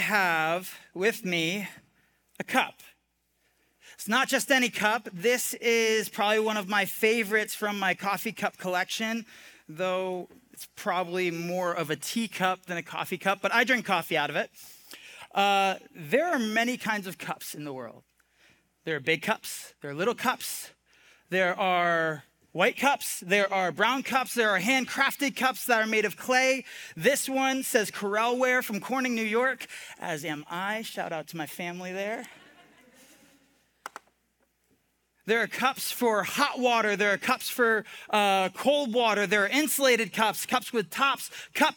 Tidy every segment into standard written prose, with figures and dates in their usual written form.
have with me a cup. It's not just any cup. This is probably one of my favorites from my coffee cup collection, though it's probably more of a tea cup than a coffee cup, but I drink coffee out of it. There are many kinds of cups in the world. There are big cups, there are little cups, there are white cups, there are brown cups, there are handcrafted cups that are made of clay. This one says Corelware from Corning, New York, as am I. Shout out to my family there. There are cups for hot water. There are cups for cold water. There are insulated cups, cups with tops, cup.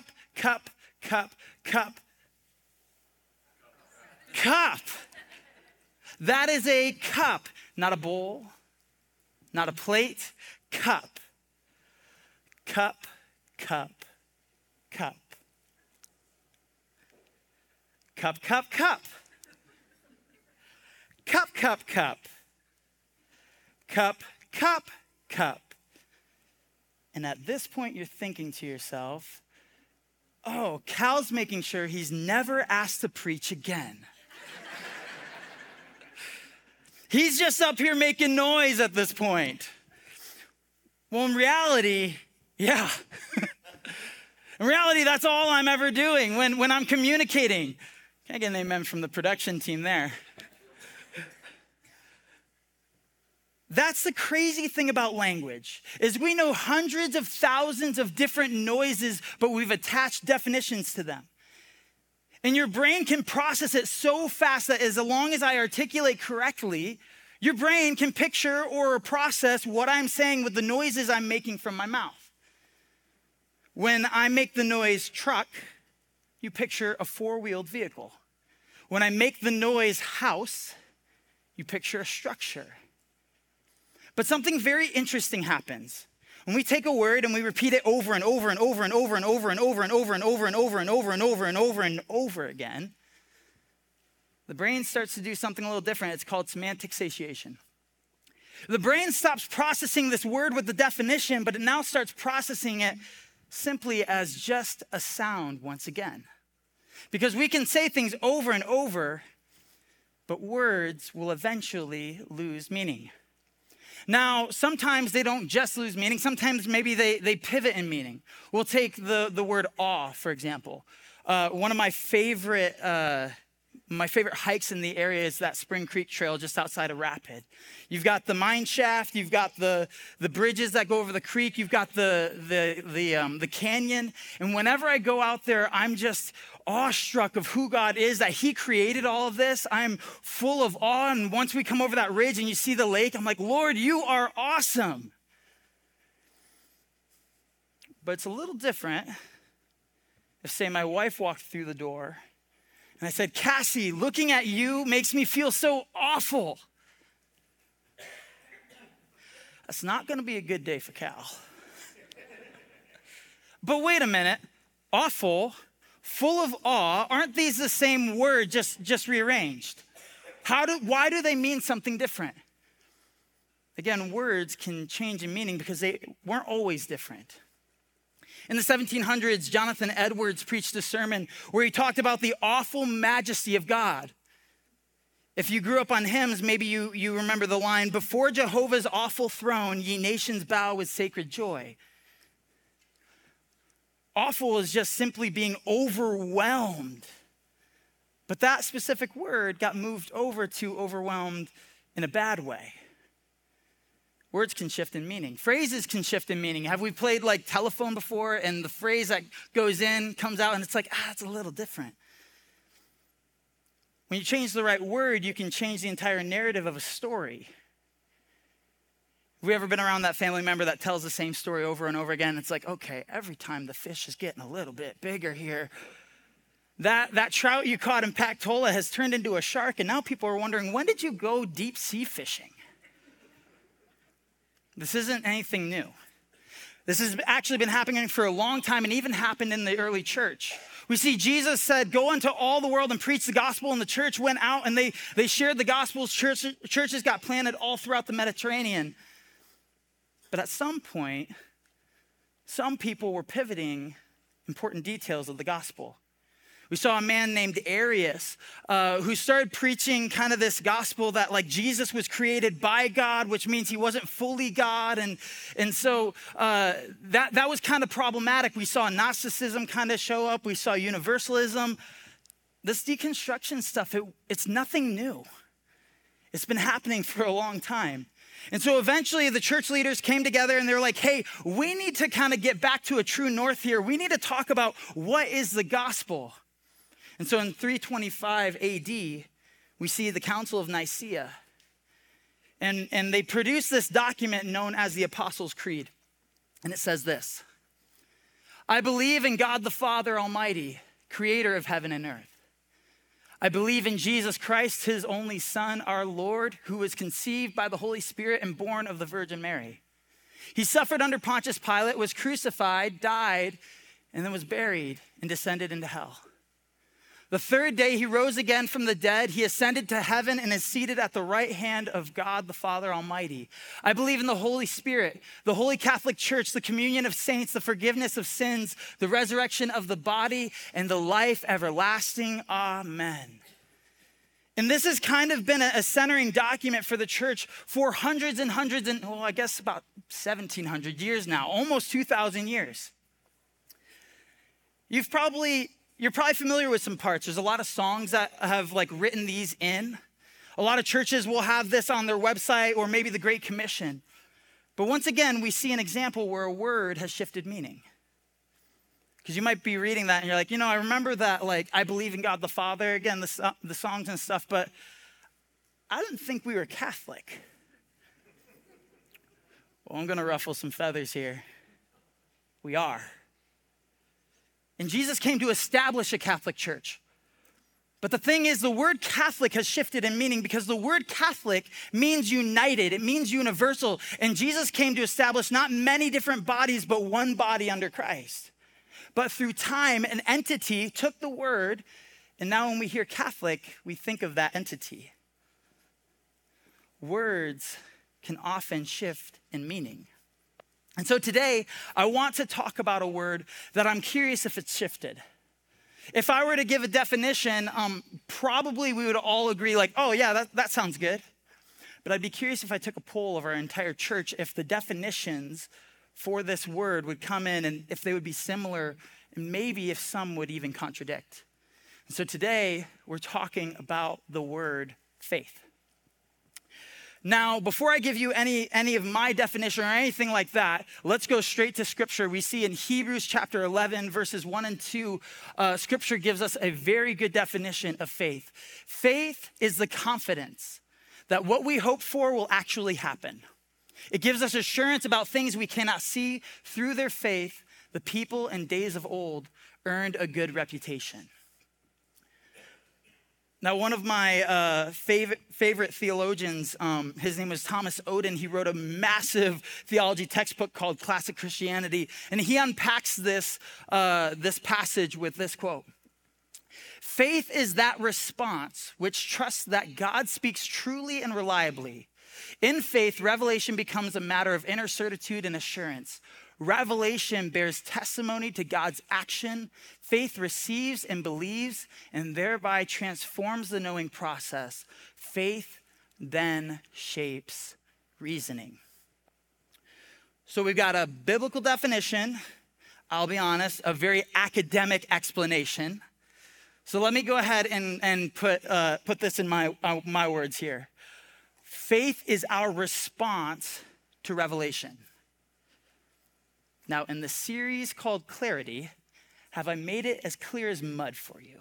That is a cup, not a bowl, not a plate, cup. Cup. Cup. Cup. And at this point, you're thinking to yourself, oh, Cal's making sure he's never asked to preach again. He's just up here making noise at this point. Well, in reality, yeah. In reality, that's all I'm ever doing when I'm communicating. Can I get an amen from the production team there? That's the crazy thing about language, is we know hundreds of thousands of different noises, but we've attached definitions to them. And your brain can process it so fast that as long as I articulate correctly, your brain can picture or process what I'm saying with the noises I'm making from my mouth. When I make the noise truck, you picture a four-wheeled vehicle. When I make the noise house, you picture a structure. But something very interesting happens. When we take a word and we repeat it over and over and over and over and over and over and over and over and over and over and over and over and over again, the brain starts to do something a little different. It's called semantic satiation. The brain stops processing this word with the definition, but it now starts processing it simply as just a sound once again. Because we can say things over and over, but words will eventually lose meaning. Now, sometimes they don't just lose meaning. Sometimes maybe they pivot in meaning. We'll take the word awe, for example. One of my favorite hikes in the area is that Spring Creek Trail just outside of Rapid. You've got the mine shaft, you've got the bridges that go over the creek, you've got the canyon. And whenever I go out there, I'm just awestruck of who God is, that he created all of this. I'm full of awe. And once we come over that ridge and you see the lake, I'm like, Lord, you are awesome. But it's a little different if, say, my wife walked through the door and I said, Cassie, looking at you makes me feel so awful. That's not going to be a good day for Cal. But wait a minute, awful, full of awe, aren't these the same word, just rearranged? Why do they mean something different? Again, words can change in meaning because they weren't always different. In the 1700s, Jonathan Edwards preached a sermon where he talked about the awful majesty of God. If you grew up on hymns, maybe you remember the line, "Before Jehovah's awful throne, ye nations bow with sacred joy." Awful is just simply being overwhelmed. But that specific word got moved over to overwhelmed in a bad way. Words can shift in meaning. Phrases can shift in meaning. Have we played like telephone before and the phrase that goes in comes out and it's like, it's a little different. When you change the right word, you can change the entire narrative of a story. Have we ever been around that family member that tells the same story over and over again? It's like, okay, every time the fish is getting a little bit bigger here. That trout you caught in Pactola has turned into a shark, and now people are wondering, when did you go deep sea fishing? This isn't anything new. This has actually been happening for a long time and even happened in the early church. We see Jesus said, go into all the world and preach the gospel, and the church went out and they shared the gospel. Churches got planted all throughout the Mediterranean. But at some point, some people were pivoting important details of the gospel. We saw a man named Arius who started preaching kind of this gospel that like Jesus was created by God, which means he wasn't fully God. And so that was kind of problematic. We saw Gnosticism kind of show up. We saw universalism. This deconstruction stuff, it's nothing new. It's been happening for a long time. And so eventually the church leaders came together and they were like, hey, we need to kind of get back to a true north here. We need to talk about what is the gospel. And so in 325 AD, we see the Council of Nicaea. And they produced this document known as the Apostles' Creed. And it says this: I believe in God the Father Almighty, creator of heaven and earth. I believe in Jesus Christ, his only Son, our Lord, who was conceived by the Holy Spirit and born of the Virgin Mary. He suffered under Pontius Pilate, was crucified, died, and then was buried and descended into hell. The third day he rose again from the dead. He ascended to heaven and is seated at the right hand of God the Father Almighty. I believe in the Holy Spirit, the Holy Catholic Church, the communion of saints, the forgiveness of sins, the resurrection of the body, and the life everlasting. Amen. And this has kind of been a centering document for the church for hundreds and hundreds and, well, I guess about 1,700 years now, almost 2,000 years. You're probably familiar with some parts. There's a lot of songs that have like written these in. A lot of churches will have this on their website or maybe the Great Commission. But once again, we see an example where a word has shifted meaning. Because you might be reading that and you're like, I remember that, like, I believe in God the Father, again, the songs and stuff, but I didn't think we were Catholic. Well, I'm going to ruffle some feathers here. We are. And Jesus came to establish a Catholic church. But the thing is, the word Catholic has shifted in meaning because the word Catholic means united. It means universal. And Jesus came to establish not many different bodies, but one body under Christ. But through time, an entity took the word, and now when we hear Catholic, we think of that entity. Words can often shift in meaning. And so today, I want to talk about a word that I'm curious if it's shifted. If I were to give a definition, probably we would all agree like, oh yeah, that sounds good. But I'd be curious if I took a poll of our entire church, if the definitions for this word would come in and if they would be similar, and maybe if some would even contradict. And so today, we're talking about the word faith. Now, before I give you any of my definition or anything like that, let's go straight to scripture. We see in Hebrews chapter 11, verses 1 and 2, scripture gives us a very good definition of faith. Faith is the confidence that what we hope for will actually happen. It gives us assurance about things we cannot see. Through their faith, the people in days of old earned a good reputation. Now, one of my favorite theologians, his name was Thomas Oden. He wrote a massive theology textbook called Classic Christianity, and he unpacks this passage with this quote. Faith is that response which trusts that God speaks truly and reliably. In faith, revelation becomes a matter of inner certitude and assurance. Revelation bears testimony to God's action. Faith receives and believes and thereby transforms the knowing process. Faith then shapes reasoning. So we've got a biblical definition, I'll be honest, a very academic explanation. So let me go ahead and put this in my words here. Faith is our response to revelation. Now, in the series called Clarity, have I made it as clear as mud for you?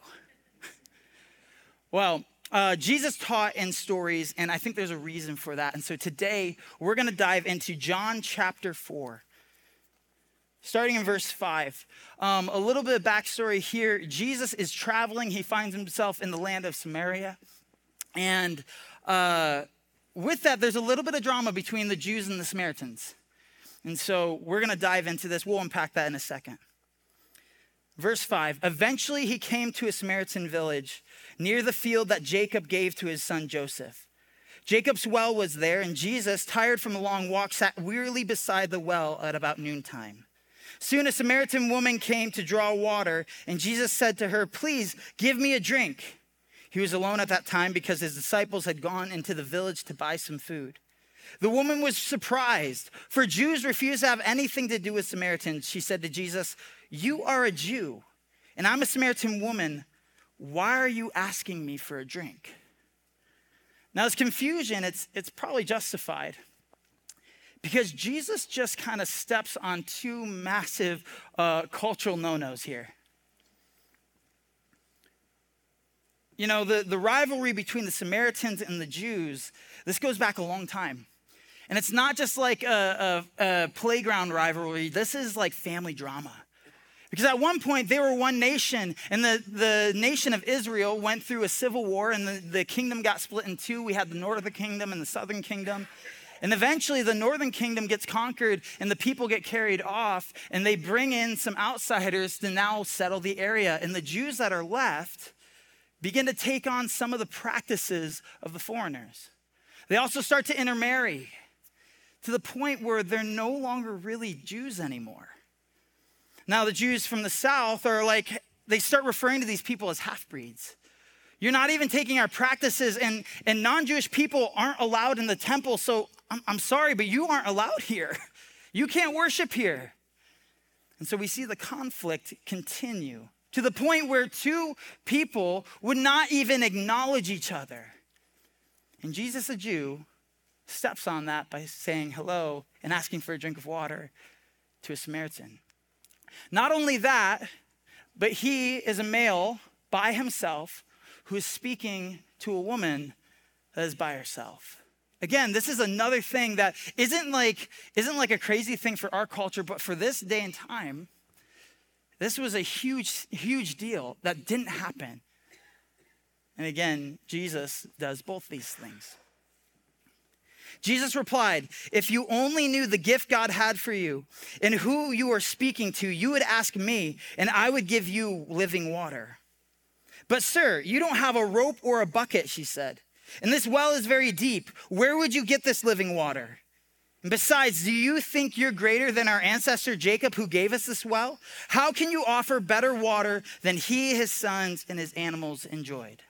Well, Jesus taught in stories, and I think there's a reason for that. And so today, we're going to dive into John chapter 4, starting in verse 5. A little bit of backstory here. Jesus is traveling. He finds himself in the land of Samaria. And with that, there's a little bit of drama between the Jews and the Samaritans. And so we're going to dive into this. We'll unpack that in a second. Verse 5, eventually he came to a Samaritan village near the field that Jacob gave to his son Joseph. Jacob's well was there, and Jesus, tired from a long walk, sat wearily beside the well at about noontime. Soon a Samaritan woman came to draw water, and Jesus said to her, "Please give me a drink." He was alone at that time because his disciples had gone into the village to buy some food. The woman was surprised, for Jews refused to have anything to do with Samaritans. She said to Jesus, "You are a Jew, and I'm a Samaritan woman. Why are you asking me for a drink?" Now, this confusion, it's probably justified, because Jesus just kind of steps on two massive cultural no-nos here. You know, the rivalry between the Samaritans and the Jews, this goes back a long time. And it's not just like a playground rivalry. This is like family drama. Because at one point, they were one nation, and the nation of Israel went through a civil war, and the kingdom got split in two. We had the northern kingdom and the southern kingdom. And eventually, the northern kingdom gets conquered, and the people get carried off, and they bring in some outsiders to now settle the area. And the Jews that are left begin to take on some of the practices of the foreigners. They also start to intermarry to the point where they're no longer really Jews anymore. Now, the Jews from the south are like, they start referring to these people as half-breeds. You're not even taking our practices, and non-Jewish people aren't allowed in the temple, so I'm sorry, but you aren't allowed here. You can't worship here. And so we see the conflict continue to the point where two people would not even acknowledge each other. And Jesus, a Jew, steps on that by saying hello and asking for a drink of water to a Samaritan. Not only that, but he is a male by himself who is speaking to a woman that is by herself. Again, this is another thing that isn't like a crazy thing for our culture, but for this day and time, this was a huge, huge deal that didn't happen. And again, Jesus does both these things. Jesus replied, "If you only knew the gift God had for you and who you are speaking to, you would ask me, and I would give you living water." "But sir, you don't have a rope or a bucket," she said, "and this well is very deep. Where would you get this living water? And besides, do you think you're greater than our ancestor Jacob, who gave us this well? How can you offer better water than he, his sons, and his animals enjoyed?"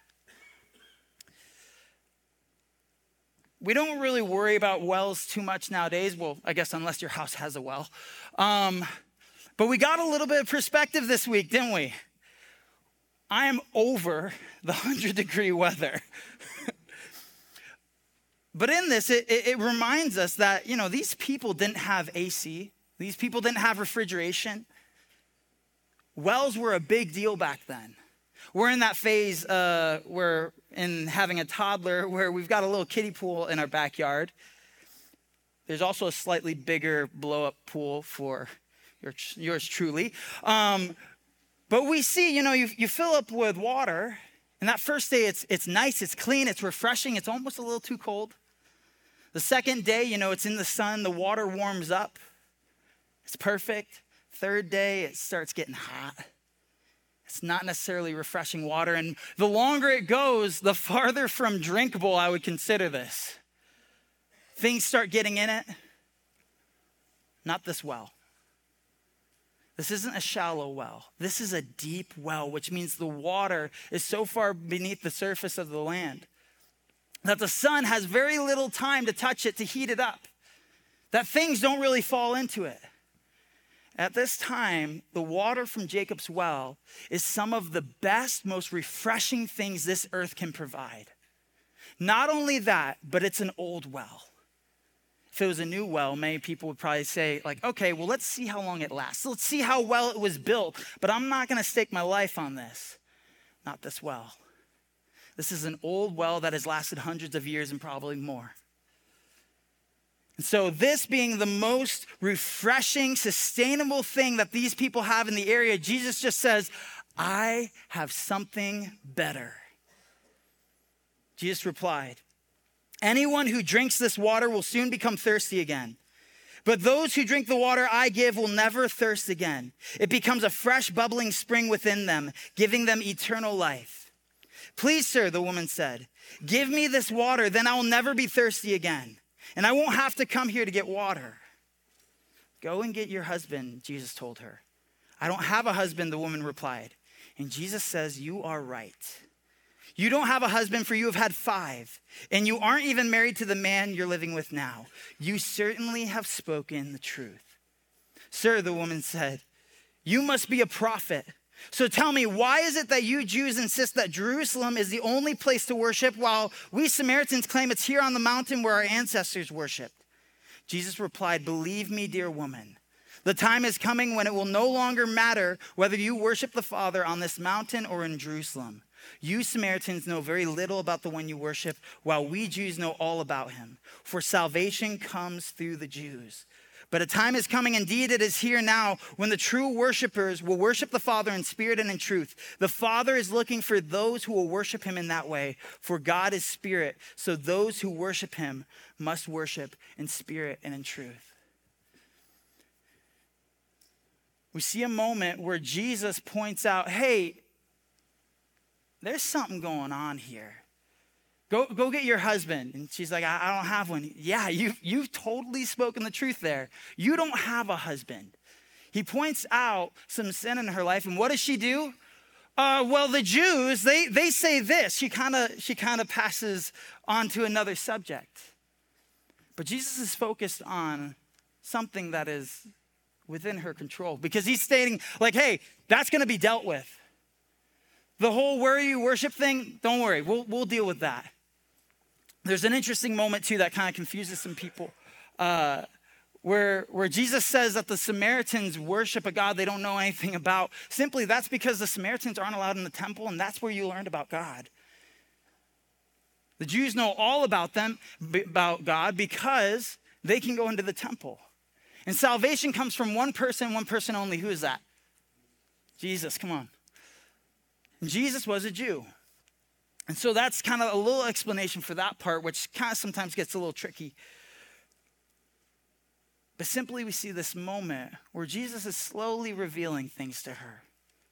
We don't really worry about wells too much nowadays. Well, I guess unless your house has a well. But we got a little bit of perspective this week, didn't we? I am over the 100-degree weather. But in this, it reminds us that, you know, these people didn't have AC. These people didn't have refrigeration. Wells were a big deal back then. We're in that phase where in having a toddler where we've got a little kiddie pool in our backyard. There's also a slightly bigger blow-up pool for yours truly. But we see, you know, you fill up with water, and that first day it's nice, it's clean, it's refreshing, it's almost a little too cold. The second day, you know, it's in the sun, the water warms up. It's perfect. Third day, it starts getting hot. It's not necessarily refreshing water. And the longer it goes, the farther from drinkable I would consider this. Things start getting in it. Not this well. This isn't a shallow well. This is a deep well, which means the water is so far beneath the surface of the land that the sun has very little time to touch it, to heat it up, that things don't really fall into it. At this time, the water from Jacob's well is some of the best, most refreshing things this earth can provide. Not only that, but it's an old well. If it was a new well, many people would probably say, like, okay, well, let's see how long it lasts. Let's see how well it was built, but I'm not gonna stake my life on this. Not this well. This is an old well that has lasted hundreds of years and probably more. And so this being the most refreshing, sustainable thing that these people have in the area, Jesus just says, I have something better. Jesus replied, anyone who drinks this water will soon become thirsty again. But those who drink the water I give will never thirst again. It becomes a fresh, bubbling spring within them, giving them eternal life. Please, sir, the woman said, give me this water, then I will never be thirsty again. And I won't have to come here to get water. Go and get your husband, Jesus told her. I don't have a husband, the woman replied. And Jesus says, you are right. You don't have a husband, for you have had 5, and you aren't even married to the man you're living with now. You certainly have spoken the truth. Sir, the woman said, you must be a prophet. So tell me, why is it that you Jews insist that Jerusalem is the only place to worship, while we Samaritans claim it's here on the mountain where our ancestors worshiped? Jesus replied, believe me, dear woman, the time is coming when it will no longer matter whether you worship the Father on this mountain or in Jerusalem. You Samaritans know very little about the one you worship, while we Jews know all about him. For salvation comes through the Jews. But a time is coming, indeed it is here now, when the true worshipers will worship the Father in spirit and in truth. The Father is looking for those who will worship him in that way, for God is spirit, so those who worship him must worship in spirit and in truth. We see a moment where Jesus points out, hey, there's something going on here. Go get your husband. And she's like, I don't have one. Yeah, you've totally spoken the truth there. You don't have a husband. He points out some sin in her life. And what does she do? Well, the Jews, they say this. She kind of passes on to another subject. But Jesus is focused on something that is within her control, because he's stating like, hey, that's going to be dealt with. The whole where you worship thing, don't worry, we'll deal with that. There's an interesting moment too that kind of confuses some people, where Jesus says that the Samaritans worship a God they don't know anything about. Simply, that's because the Samaritans aren't allowed in the temple, and that's where you learned about God. The Jews know all about God, because they can go into the temple. And salvation comes from one person only. Who is that? Jesus, come on. And Jesus was a Jew. And so that's kind of a little explanation for that part, which kind of sometimes gets a little tricky. But simply we see this moment where Jesus is slowly revealing things to her.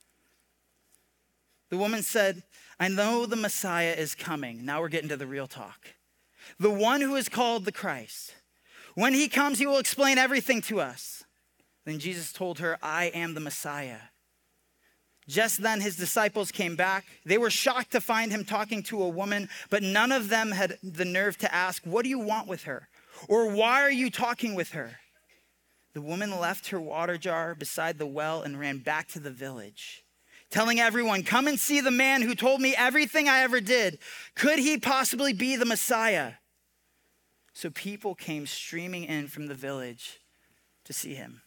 The woman said, I know the Messiah is coming. Now we're getting to the real talk. The one who is called the Christ. When he comes, he will explain everything to us. Then Jesus told her, I am the Messiah. Just then his disciples came back. They were shocked to find him talking to a woman, but none of them had the nerve to ask, what do you want with her? Or why are you talking with her? The woman left her water jar beside the well and ran back to the village, telling everyone, come and see the man who told me everything I ever did. Could he possibly be the Messiah? So people came streaming in from the village to see him.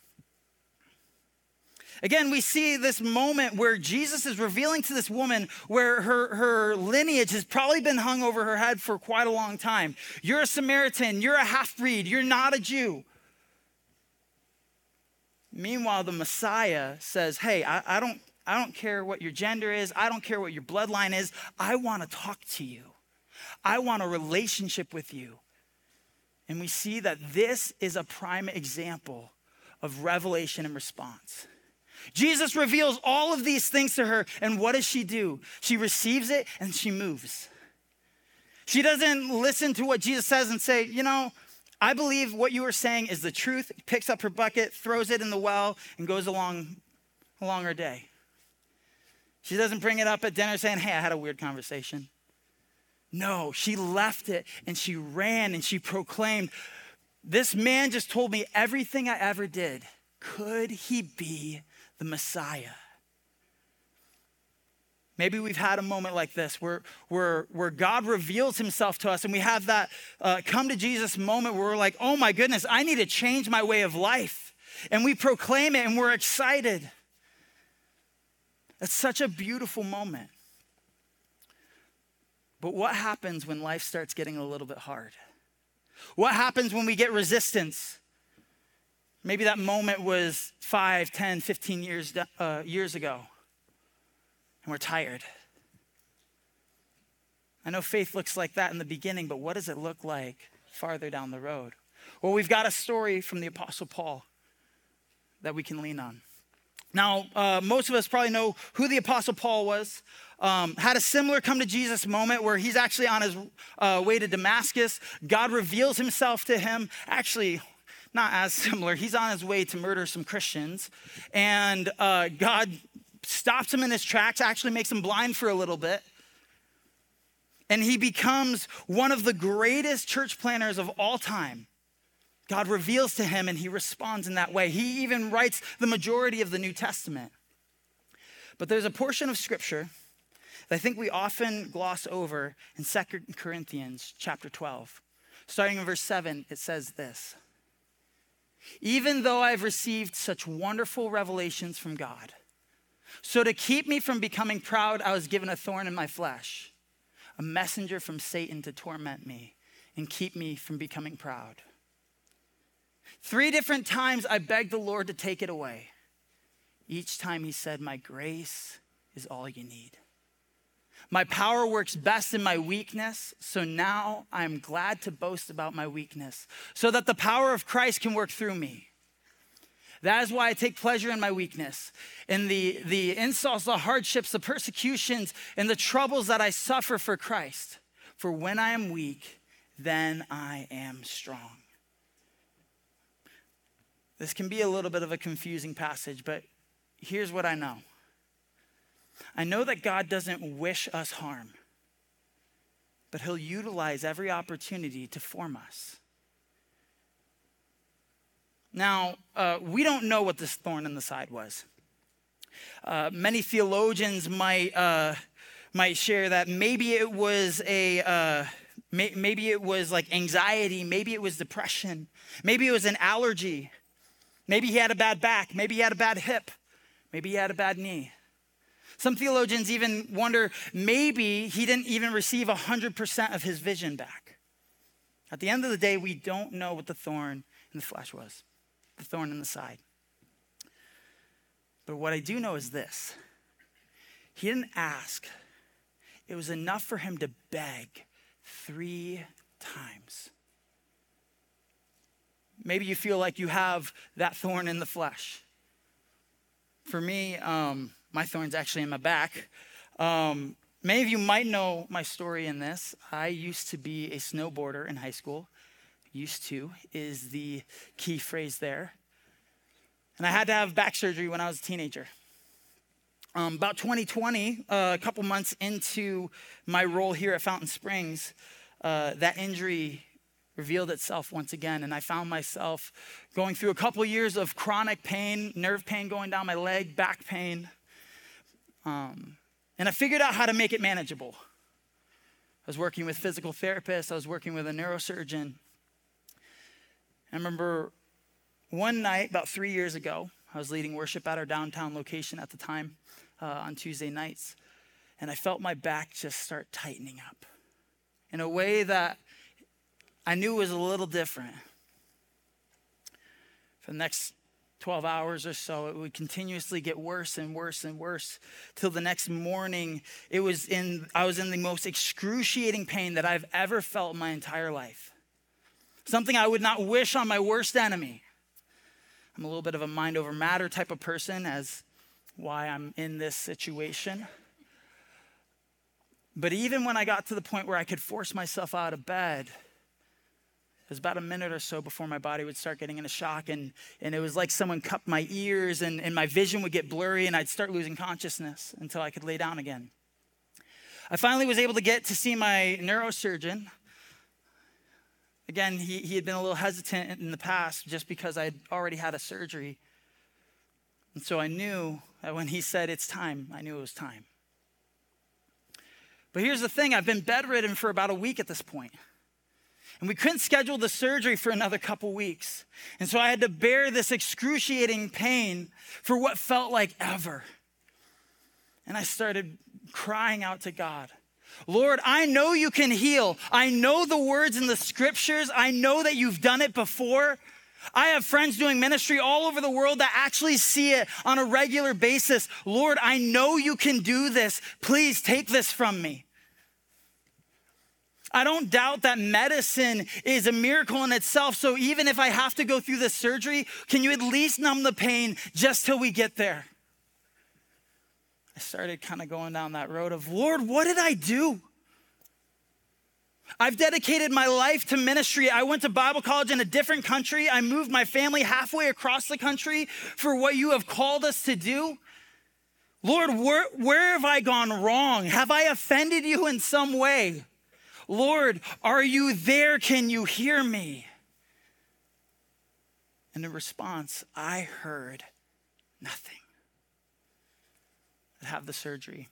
Again, we see this moment where Jesus is revealing to this woman where her lineage has probably been hung over her head for quite a long time. You're a Samaritan, you're a half-breed, you're not a Jew. Meanwhile, the Messiah says, hey, I don't care what your gender is, I don't care what your bloodline is, I want to talk to you. I want a relationship with you. And we see that this is a prime example of revelation and response. Jesus reveals all of these things to her, and what does she do? She receives it and she moves. She doesn't listen to what Jesus says and say, I believe what you are saying is the truth, picks up her bucket, throws it in the well, and goes along her day. She doesn't bring it up at dinner saying, hey, I had a weird conversation. No, she left it and she ran and she proclaimed, this man just told me everything I ever did. Could he be the Messiah? Maybe we've had a moment like this where God reveals himself to us, and we have that come to Jesus moment where we're like, oh my goodness, I need to change my way of life. And we proclaim it and we're excited. It's such a beautiful moment. But what happens when life starts getting a little bit hard? What happens when we get resistance? Maybe that moment was 5, 10, 15 years ago, and we're tired. I know faith looks like that in the beginning, but what does it look like farther down the road? Well, we've got a story from the Apostle Paul that we can lean on. Now, most of us probably know who the Apostle Paul was. Had a similar come to Jesus moment where he's actually on his way to Damascus. God reveals himself to him. Actually, not as similar. He's on his way to murder some Christians, and God stops him in his tracks, actually makes him blind for a little bit. And he becomes one of the greatest church planners of all time. God reveals to him and he responds in that way. He even writes the majority of the New Testament. But there's a portion of scripture that I think we often gloss over in 2 Corinthians chapter 12. Starting in verse 7, it says this: "Even though I've received such wonderful revelations from God, so to keep me from becoming proud, I was given a thorn in my flesh, a messenger from Satan to torment me and keep me from becoming proud. 3 different times I begged the Lord to take it away. Each time he said, 'My grace is all you need. My power works best in my weakness, so now I am glad to boast about my weakness, so that the power of Christ can work through me. That is why I take pleasure in my weakness, in the insults, the hardships, the persecutions, and the troubles that I suffer for Christ. For when I am weak, then I am strong.'" This can be a little bit of a confusing passage, but here's what I know. I know that God doesn't wish us harm, but he'll utilize every opportunity to form us. Now, we don't know what this thorn in the side was. Many theologians might share that maybe it was maybe it was like anxiety, maybe it was depression, maybe it was an allergy, maybe he had a bad back, maybe he had a bad hip, maybe he had a bad knee. Some theologians even wonder maybe he didn't even receive 100% of his vision back. At the end of the day, we don't know what the thorn in the flesh was, the thorn in the side. But what I do know is this: he didn't ask. It was enough for him to beg 3 times. Maybe you feel like you have that thorn in the flesh. For me, my thorn's actually in my back. Many of you might know my story in this. I used to be a snowboarder in high school. Used to is the key phrase there. And I had to have back surgery when I was a teenager. About 2020, a couple months into my role here at Fountain Springs, that injury revealed itself once again, and I found myself going through a couple years of chronic pain, nerve pain going down my leg, back pain. And I figured out how to make it manageable. I was working with physical therapists. I was working with a neurosurgeon. I remember one night, about 3 years ago, I was leading worship at our downtown location at the time on Tuesday nights. And I felt my back just start tightening up in a way that I knew was a little different. For the next 12 hours or so, it would continuously get worse and worse and worse till the next morning. I was in the most excruciating pain that I've ever felt in my entire life. Something I would not wish on my worst enemy. I'm a little bit of a mind over matter type of person, as why I'm in this situation. But even when I got to the point where I could force myself out of bed, it was about a minute or so before my body would start getting into shock, and it was like someone cupped my ears, and my vision would get blurry, and I'd start losing consciousness until I could lay down again. I finally was able to get to see my neurosurgeon. Again, he had been a little hesitant in the past just because I'd already had a surgery. And so I knew that when he said it's time, I knew it was time. But here's the thing, I've been bedridden for about a week at this point. And we couldn't schedule the surgery for another couple weeks. And so I had to bear this excruciating pain for what felt like ever. And I started crying out to God. Lord, I know you can heal. I know the words in the scriptures. I know that you've done it before. I have friends doing ministry all over the world that actually see it on a regular basis. Lord, I know you can do this. Please take this from me. I don't doubt that medicine is a miracle in itself. So even if I have to go through this surgery, can you at least numb the pain just till we get there? I started kind of going down that road of, Lord, what did I do? I've dedicated my life to ministry. I went to Bible college in a different country. I moved my family halfway across the country for what you have called us to do. Lord, where have I gone wrong? Have I offended you in some way? Lord, are you there? Can you hear me? And in response, I heard nothing. I'd have the surgery.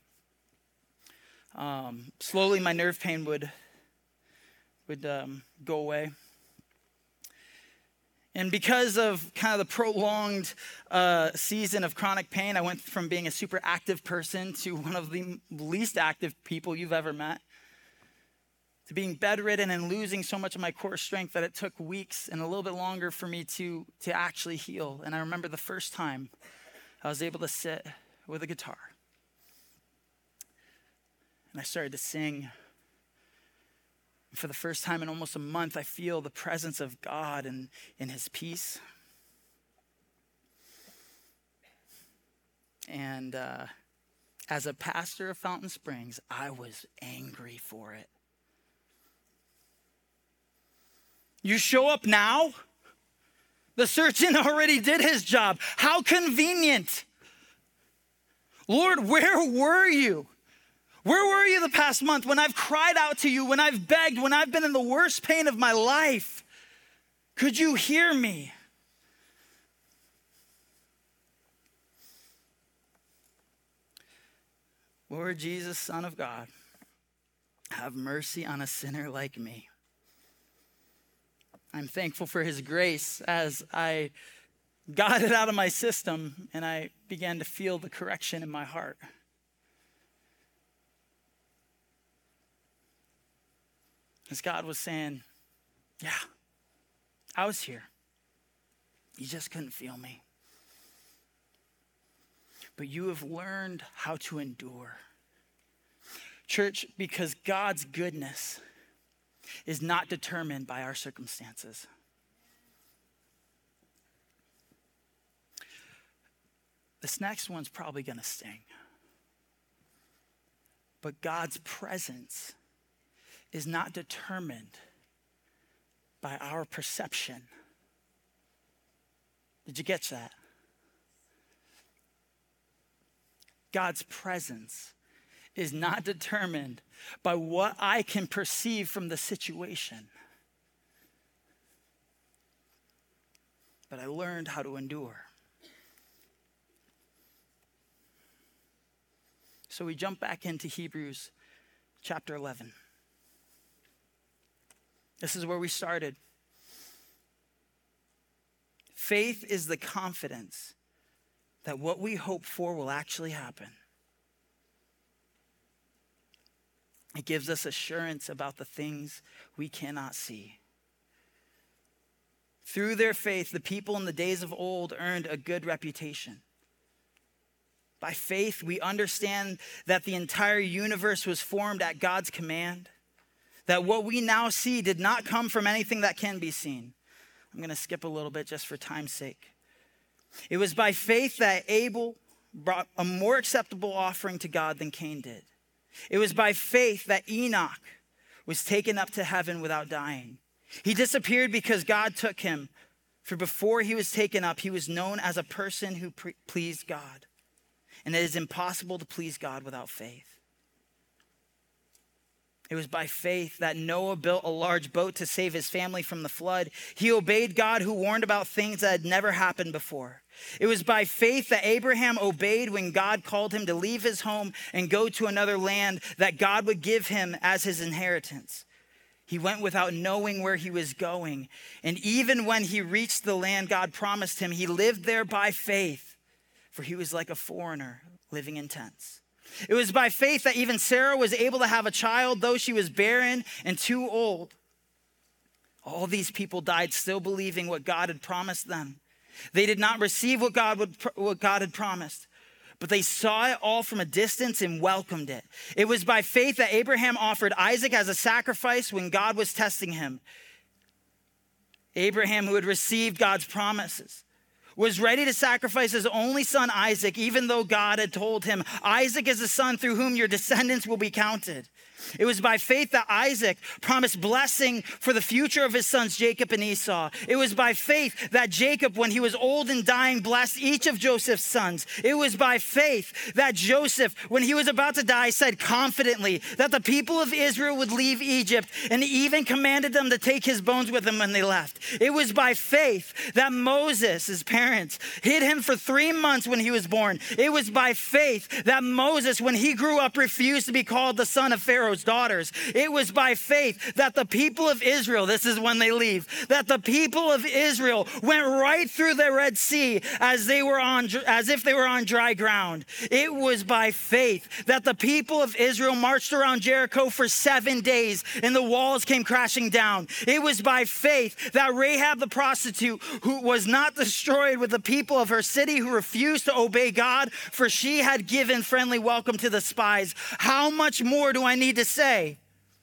Slowly, my nerve pain would go away. And because of kind of the prolonged season of chronic pain, I went from being a super active person to one of the least active people you've ever met, to being bedridden and losing so much of my core strength that it took weeks and a little bit longer for me to actually heal. And I remember the first time I was able to sit with a guitar. And I started to sing. For the first time in almost a month, I feel the presence of God and in his peace. And as a pastor of Fountain Springs, I was angry for it. You show up now? The surgeon already did his job. How convenient. Lord, where were you? Where were you the past month when I've cried out to you, when I've begged, when I've been in the worst pain of my life? Could you hear me? Lord Jesus, Son of God, have mercy on a sinner like me. I'm thankful for his grace as I got it out of my system and I began to feel the correction in my heart. As God was saying, yeah, I was here. You just couldn't feel me. But you have learned how to endure. Church, because God's goodness is not determined by our circumstances. This next one's probably going to sting. But God's presence is not determined by our perception. Did you get that? God's presence is not determined by what I can perceive from the situation. But I learned how to endure. So we jump back into Hebrews chapter 11. This is where we started. Faith is the confidence that what we hope for will actually happen. It gives us assurance about the things we cannot see. Through their faith, the people in the days of old earned a good reputation. By faith, we understand that the entire universe was formed at God's command, that what we now see did not come from anything that can be seen. I'm going to skip a little bit just for time's sake. It was by faith that Abel brought a more acceptable offering to God than Cain did. It was by faith that Enoch was taken up to heaven without dying. He disappeared because God took him, for before he was taken up, he was known as a person who pleased God. And it is impossible to please God without faith. It was by faith that Noah built a large boat to save his family from the flood. He obeyed God who warned about things that had never happened before. It was by faith that Abraham obeyed when God called him to leave his home and go to another land that God would give him as his inheritance. He went without knowing where he was going. And even when he reached the land God promised him, he lived there by faith, for he was like a foreigner living in tents. It was by faith that even Sarah was able to have a child, though she was barren and too old. All these people died still believing what God had promised them. They did not receive what God had promised, but they saw it all from a distance and welcomed it. It was by faith that Abraham offered Isaac as a sacrifice when God was testing him. Abraham, who had received God's promises, was ready to sacrifice his only son Isaac, even though God had told him, Isaac is the son through whom your descendants will be counted. It was by faith that Isaac promised blessing for the future of his sons Jacob and Esau. It was by faith that Jacob, when he was old and dying, blessed each of Joseph's sons. It was by faith that Joseph, when he was about to die, said confidently that the people of Israel would leave Egypt, and even commanded them to take his bones with them when they left. It was by faith that Moses, his parents, hid him for 3 months when he was born. It was by faith that Moses, when he grew up, refused to be called the son of Pharaoh's daughters. It was by faith that the people of Israel, this is when they leave, that the people of Israel went right through the Red Sea as if they were on dry ground. It was by faith that the people of Israel marched around Jericho for 7 days and the walls came crashing down. It was by faith that Rahab the prostitute, who was not destroyed with the people of her city who refused to obey God, for she had given friendly welcome to the spies. How much more do I need to say?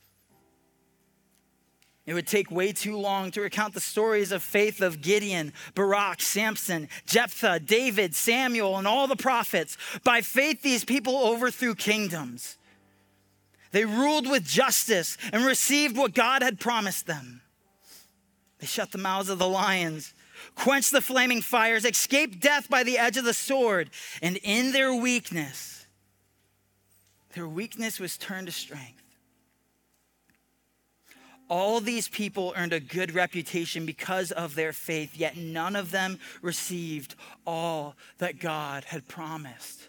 It would take way too long to recount the stories of faith of Gideon, Barak, Samson, Jephthah, David, Samuel, and all the prophets. By faith, these people overthrew kingdoms. They ruled with justice and received what God had promised them. They shut the mouths of the lions, quenched the flaming fires, escaped death by the edge of the sword, and in their weakness was turned to strength. All these people earned a good reputation because of their faith, yet none of them received all that God had promised.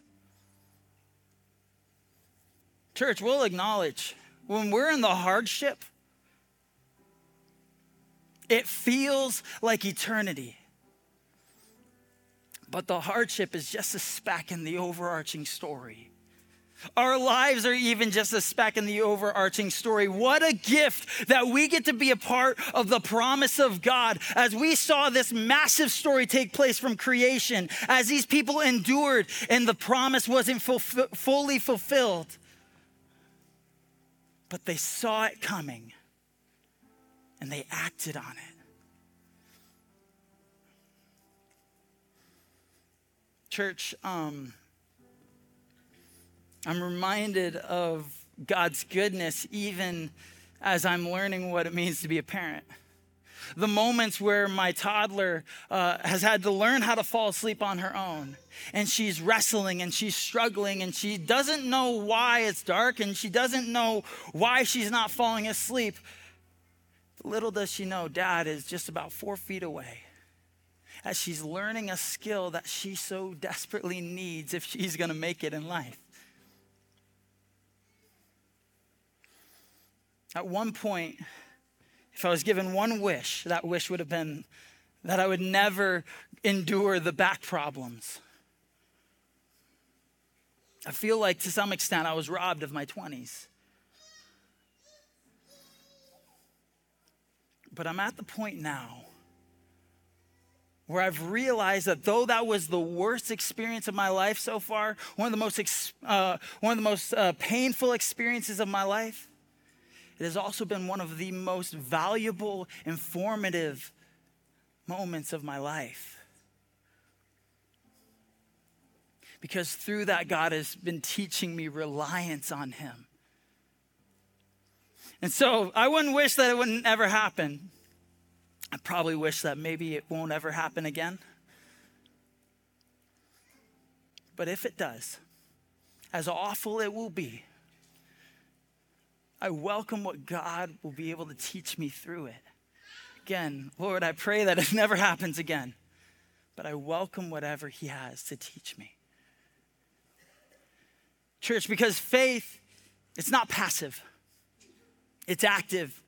Church, we'll acknowledge when we're in the hardship, it feels like eternity. But the hardship is just a speck in the overarching story. Our lives are even just a speck in the overarching story. What a gift that we get to be a part of the promise of God as we saw this massive story take place from creation, as these people endured and the promise wasn't fully fulfilled. But they saw it coming and they acted on it. Church, I'm reminded of God's goodness even as I'm learning what it means to be a parent. The moments where my toddler has had to learn how to fall asleep on her own, and she's wrestling and she's struggling and she doesn't know why it's dark and she doesn't know why she's not falling asleep. Little does she know, Dad is just about 4 feet away, as she's learning a skill that she so desperately needs if she's going to make it in life. At one point, if I was given one wish, that wish would have been that I would never endure the back problems. I feel like to some extent I was robbed of my 20s. But I'm at the point now where I've realized that though that was the worst experience of my life so far, one of the most painful experiences of my life, it has also been one of the most valuable, informative moments of my life. Because through that, God has been teaching me reliance on Him. And so I wouldn't wish that it wouldn't ever happen. I probably wish that maybe it won't ever happen again. But if it does, as awful it will be, I welcome what God will be able to teach me through it. Again, Lord, I pray that it never happens again, but I welcome whatever He has to teach me. Church, because faith, it's not passive, it's active.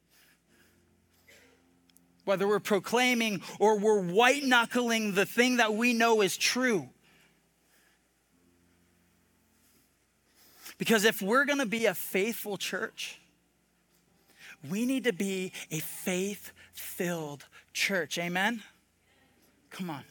Whether we're proclaiming or we're white-knuckling the thing that we know is true. Because if we're going to be a faithful church, we need to be a faith-filled church. Amen? Come on.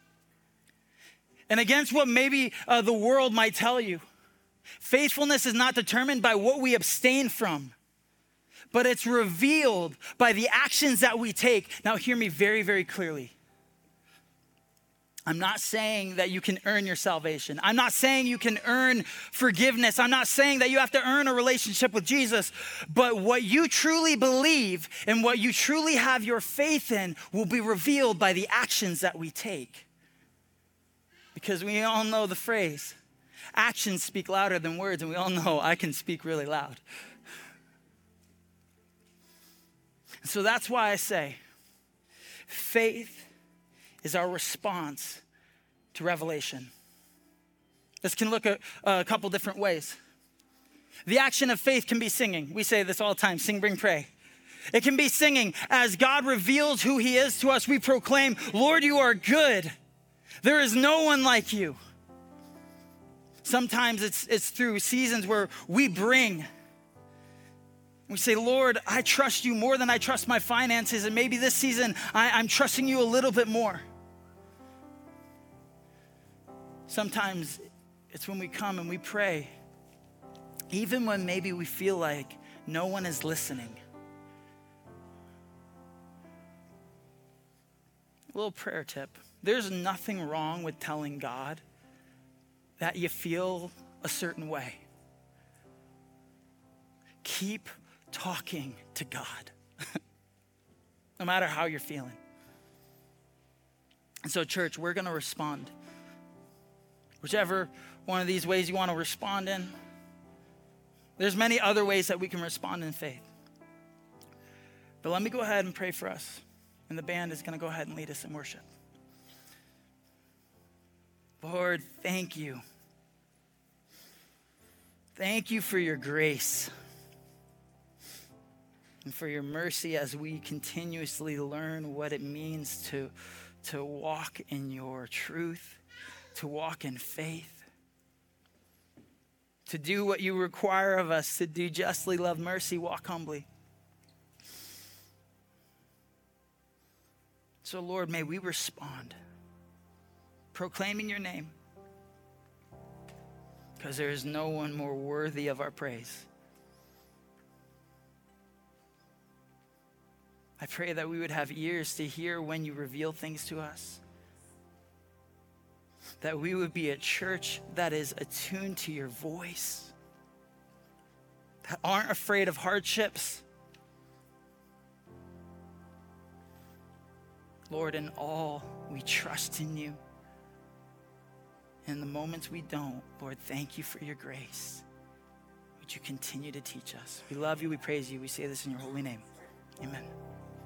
And against what maybe the world might tell you, faithfulness is not determined by what we abstain from, but it's revealed by the actions that we take. Now hear me very, very clearly. I'm not saying that you can earn your salvation. I'm not saying you can earn forgiveness. I'm not saying that you have to earn a relationship with Jesus. But what you truly believe and what you truly have your faith in will be revealed by the actions that we take. Because we all know the phrase, actions speak louder than words, and we all know I can speak really loud. So that's why I say faith is our response to revelation. This can look a couple different ways. The action of faith can be singing. We say this all the time, sing, bring, pray. It can be singing. As God reveals who he is to us, we proclaim, Lord, you are good. There is no one like you. Sometimes it's through seasons where we bring. We say, Lord, I trust you more than I trust my finances. And maybe this season, I'm trusting you a little bit more. Sometimes it's when we come and we pray, even when maybe we feel like no one is listening. A little prayer tip. There's nothing wrong with telling God that you feel a certain way. Keep talking to God, no matter how you're feeling. And so, church, we're going to respond. Whichever one of these ways you want to respond in. There's many other ways that we can respond in faith. But let me go ahead and pray for us. And the band is going to go ahead and lead us in worship. Lord, thank you. Thank you for your grace and for your mercy as we continuously learn what it means to walk in your truth, to walk in faith, to do what you require of us, to do justly, love mercy, walk humbly. So, Lord, may we respond, proclaiming your name, because there is no one more worthy of our praise. I pray that we would have ears to hear when you reveal things to us. That we would be a church that is attuned to your voice, that aren't afraid of hardships. Lord, in all, we trust in you. In the moments we don't, Lord, thank you for your grace. Would you continue to teach us? We love you, we praise you, we say this in your holy name. Amen.